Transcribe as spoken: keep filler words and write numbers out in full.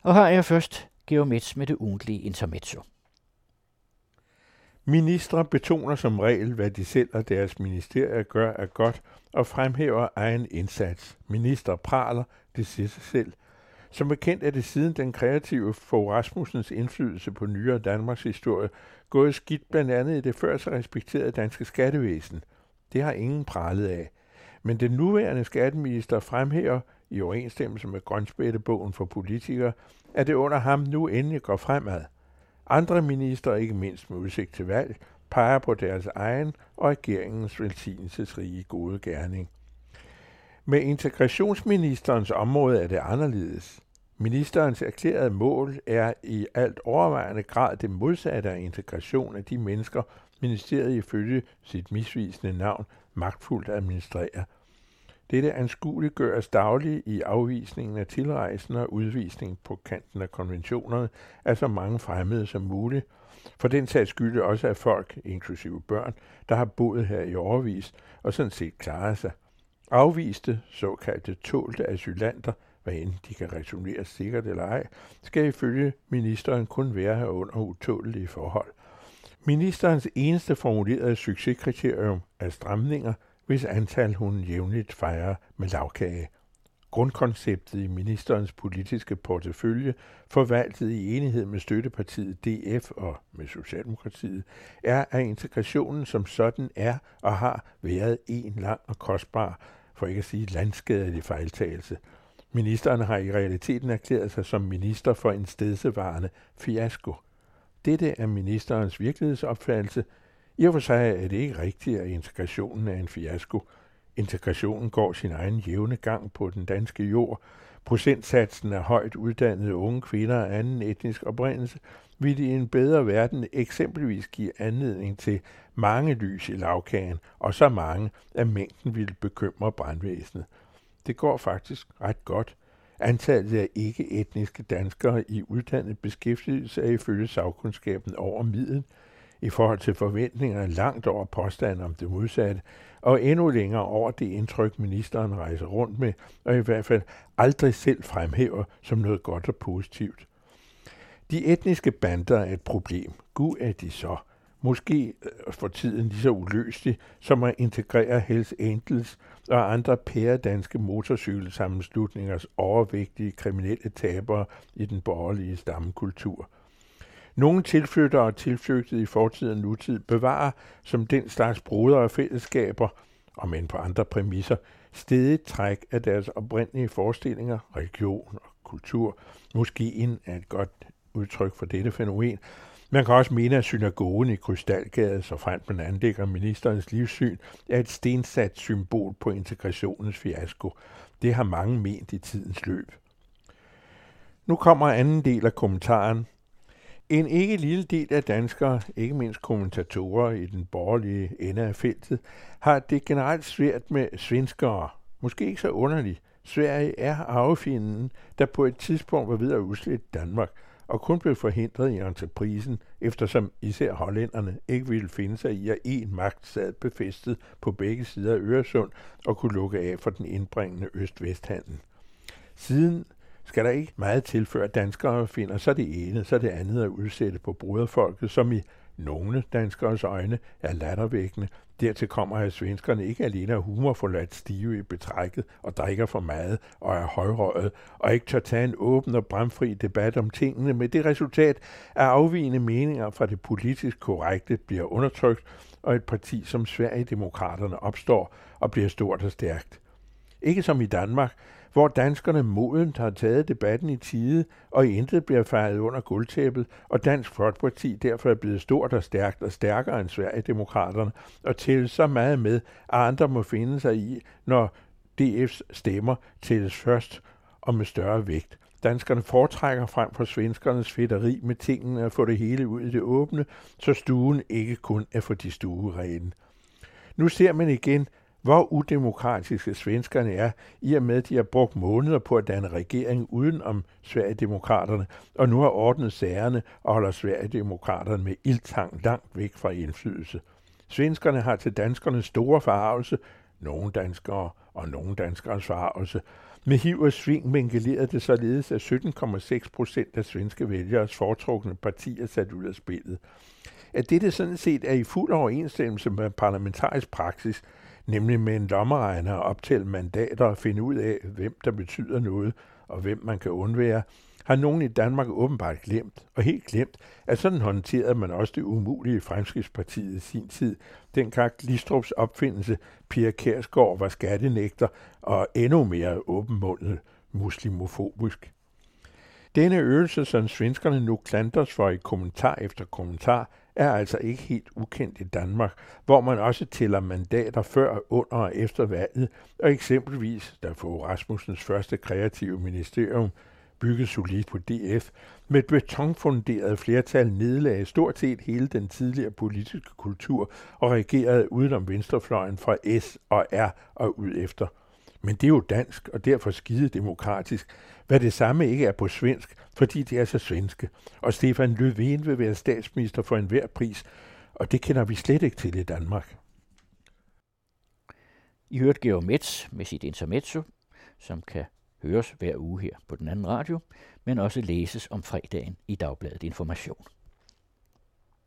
Og her er først Georg Metz med det ugentlige intermezzo. Ministre betoner som regel, hvad de selv og deres ministerier gør er godt, og fremhæver egen indsats. Minister praler, det siger sig selv. Som bekendt er det siden den kreative Fogh Rasmussens indflydelse på nyere Danmarks historie gået skidt blandt andet i det før så respekterede danske skattevæsen. Det har ingen pralet af. Men den nuværende skatteminister fremhæver, i overensstemmelse med Grønspættebogen for politikere, at det under ham nu endelig går fremad. Andre ministre, ikke mindst med udsigt til valg, peger på deres egen og regeringens velsignelsesrige gode gerning. Med integrationsministerens område er det anderledes. Ministerens erklærede mål er i alt overvejende grad det modsatte af integration af de mennesker, ministeriet ifølge sit misvisende navn magtfuldt administrerer. Dette anskueliggøres dagligt i afvisningen af tilrejsende og udvisning på kanten af konventionerne af så mange fremmede som muligt. For den sags skyld også af folk, inklusive børn, der har boet her i årevis og sådan set klarer sig. Afviste, såkaldte tålte asylanter, hvad end de kan returneres sikkert eller ej, skal ifølge ministeren kun være her under utålelige forhold. Ministerens eneste formulerede succeskriterium er stramninger, hvis antal hun jævnligt fejrer med lavkage. Grundkonceptet i ministerens politiske portefølje, forvaltet i enighed med støttepartiet D F og med Socialdemokratiet, er, at integrationen som sådan er og har været en lang og kostbar, for ikke at sige landskadelig fejltagelse. Ministeren har i realiteten erklæret sig som minister for en stedsevarende fiasko. Dette er ministerens virkelighedsopfattelse. I og for sig er det ikke rigtigt, at integrationen er en fiasko. Integrationen går sin egen jævne gang på den danske jord. Procentsatsen af højt uddannede unge kvinder af anden etnisk oprindelse vil i en bedre verden eksempelvis give anledning til mange lys i lavkagen, og så mange, at mængden ville bekymre brandvæsenet. Det går faktisk ret godt. Antallet af ikke-etniske danskere i uddannet beskæftigelse er ifølge sagkundskaben over middel, i forhold til forventninger langt over påstanden om det modsatte, og endnu længere over det indtryk, ministeren rejser rundt med, og i hvert fald aldrig selv fremhæver som noget godt og positivt. De etniske bander er et problem. Gud er de så. Måske for tiden lige så uløseligt, som at integrere Hells Angels og andre pæredanske motorcykelsammenslutningers overvægtige kriminelle tabere i den borgerlige stammekultur. Nogle tilflyttere og tilflygtede i fortid og nutid bevarer som den slags broder og fællesskaber, og men på andre præmisser, stedigt træk af deres oprindelige forestillinger, religion og kultur. Moskeen er et godt udtryk for dette fænomen. Man kan også mene, at synagogen i Krystalgade, så fremt man anlægger ministerens livssyn, er et stensat symbol på integrationens fiasko. Det har mange ment i tidens løb. Nu kommer anden del af kommentaren. En ikke lille del af danskere, ikke mindst kommentatorer i den borgerlige ende af feltet, har det generelt svært med svenskere. Måske ikke så underligt. Sverige er arvefjenden, der på et tidspunkt var ved at udslette Danmark, og kun blev forhindret i entreprisen, eftersom især hollænderne ikke ville finde sig i, at én magt sad befæstet på begge sider af Øresund og kunne lukke af for den indbringende øst-vest-handel. Siden skal der ikke meget tilføre danskere finder så det ene, så det andet at udsætte på broderfolket, som i nogle danskers øjne er lattervækkende. Dertil kommer, at svenskerne ikke alene er humorforladt stive i betrækket og drikker for meget og er højrøget, og ikke tør tage en åben og bramfri debat om tingene, med det resultat, at afvigende meninger fra det politisk korrekte bliver undertrykt, og et parti som Sverigedemokraterne opstår og bliver stort og stærkt. Ikke som i Danmark, hvor danskerne modent har taget debatten i tide, og i intet bliver fejret under gulvtæppet, og Dansk Folkeparti derfor er blevet stort og stærkt og stærkere end Sverigedemokraterne, og tælles så meget med, at andre må finde sig i, når D F's stemmer tælles først og med større vægt. Danskerne foretrækker frem for svenskernes fedteri med tingene at få det hele ud i det åbne, så stuen ikke kun er for de stuerene. Nu ser man igen, hvor udemokratiske svenskerne er, i og med, at de har brugt måneder på at danne regering uden om Sverigedemokraterne, og nu har ordnet sagerne og holder Sverigedemokraterne med ildtang langt væk fra indflydelse. Svenskerne har til danskernes store forarvelse, nogle danskere og nogle danskers forarvelse, Med hiv og sving mingelerede det således, at sytten komma seks procent af svenske vælgeres foretrukne parti er sat ud af spillet. At dette sådan set er i fuld overensstemmelse med parlamentarisk praksis, nemlig med en lommeregner at optælle mandater og finde ud af, hvem der betyder noget og hvem man kan undvære, har nogen i Danmark åbenbart glemt, og helt glemt, at sådan håndterede man også det umulige Fremskridtspartiet i sin tid, dengang Glistrups opfindelse Pia Kjærsgaard var skattenægter og endnu mere åbenmundet muslimofobisk. Denne øvelse, som svenskerne nu klandres for i kommentar efter kommentar, er altså ikke helt ukendt i Danmark, hvor man også tæller mandater før, under og efter valget, og eksempelvis, da Fogh Rasmussens første kreative ministerium, bygget solidt på D F, med et betonfunderet flertal nedlagde stort set hele den tidligere politiske kultur og regerede udenom venstrefløjen fra S og R og ud efter. Men det er jo dansk og derfor skide demokratisk, hvad det samme ikke er på svensk, fordi det er så svenske. Og Stefan Löfven vil være statsminister for enhver pris, og det kender vi slet ikke til i Danmark. I hørte Georg Metz med sit intermezzo, som kan høres hver uge her på den anden radio, men også læses om fredagen i Dagbladet Information.